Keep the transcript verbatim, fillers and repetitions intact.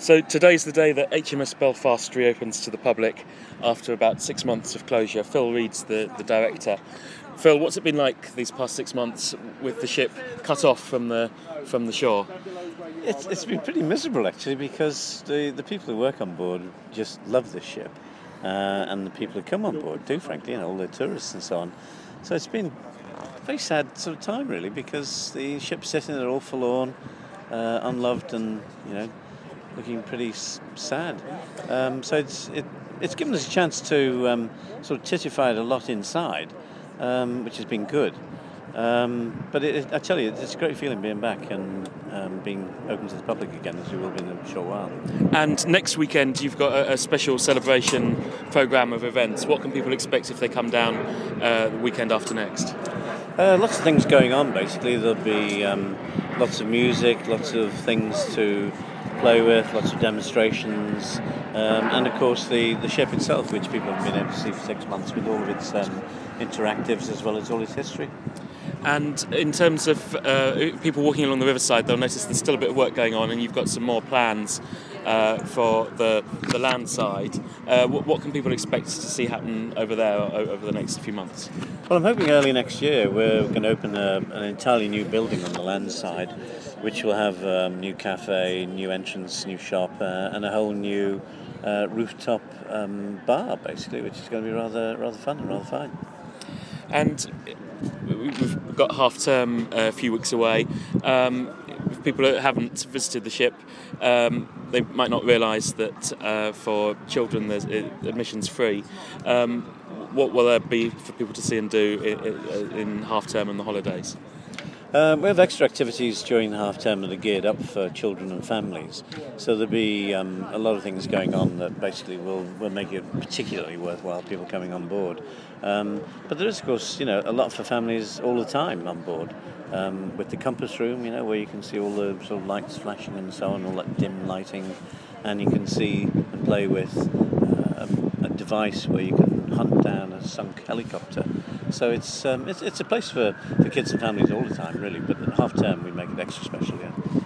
So today's the day that H M S Belfast reopens to the public after about six months of closure. Phil Reed's the, the director. Phil, what's it been like these past six months with the ship cut off from the from the shore? It's it's been pretty miserable actually, because the, the people who work on board just love this ship, uh, and the people who come on board do, frankly, you know, all the tourists and so on. So it's been a very sad sort of time really, because the ship's sitting there all forlorn, uh, unloved, and you know, looking pretty s- sad. Um, so it's it it's given us a chance to um, sort of tittify it a lot inside, um, which has been good. Um, but it, it, I tell you, it's a great feeling being back and um, being open to the public again, as we will be in a short while. And next weekend you've got a, a special celebration programme of events. What can people expect if they come down uh, the weekend after next? Uh, lots of things going on, basically. There'll be um, lots of music, lots of things to play with, lots of demonstrations, um, and of course the, the ship itself, which people have been able to see for six months with all of its um, interactives as well as all its history. And in terms of uh, people walking along the riverside, they'll notice there's still a bit of work going on, and you've got some more plans uh, for the the land side. Uh, what, what can people expect to see happen over there over the next few months? Well, I'm hoping early next year we're going to open a, an entirely new building on the land side, which will have a um, new cafe, new entrance, new shop, uh, and a whole new uh, rooftop um, bar, basically, which is going to be rather rather fun and rather fine. And we've got half term uh, a few weeks away. Um, if people haven't visited the ship, um, they might not realise that uh, for children there's admission's free. Um, what will there be for people to see and do in, in half term and the holidays? Um, we have extra activities during the half term that are geared up for children and families. So there'll be um, a lot of things going on that basically will, will make it particularly worthwhile people coming on board. Um, but there is, of course, you know, a lot for families all the time on board. Um, with the compass room, you know, where you can see all the sort of lights flashing and so on, all that dim lighting, and you can see and play with uh, a, a device where you can hunt down a sunk helicopter. So it's um, it's it's a place for, for kids and families all the time, really. But at half term we make it extra special, yeah.